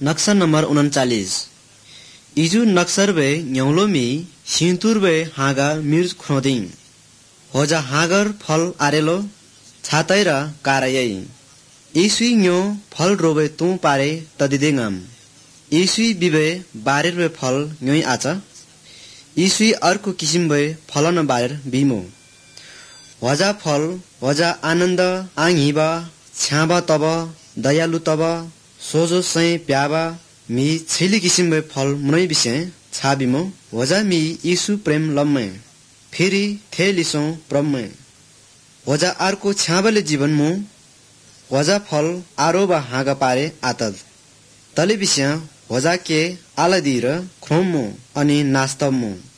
नक्शा नंबर 39 इजु नक्सर बे न्यौलोमी सिंतुर बे हागा मिर्च खुदिंग होजा हागर फल आरेलो छातैरा कारयै इसुई न्यो फल रोबे तू पारे तदिदेंगम इसुई बिबे बारेर बे फल न्योई आचा इसुई अर्को किसिम बे फलन बारेर बिमो होजा फल होजा आनन्द आङिबा छ्याबा तब दयालु तब सोजो सै प्याबा मी छैली किसिम बे फल मुनै बिसे छाबिमो होजा मी यीशु प्रेम लम्मे फेरि थेलिसों प्रम्मे होजा अर्को छ्याबले जीवन मु होजा फल आरोबा हागा पारे आतद तले बिस्या होजा के आलदिर ख्रोमो अनि नास्तमो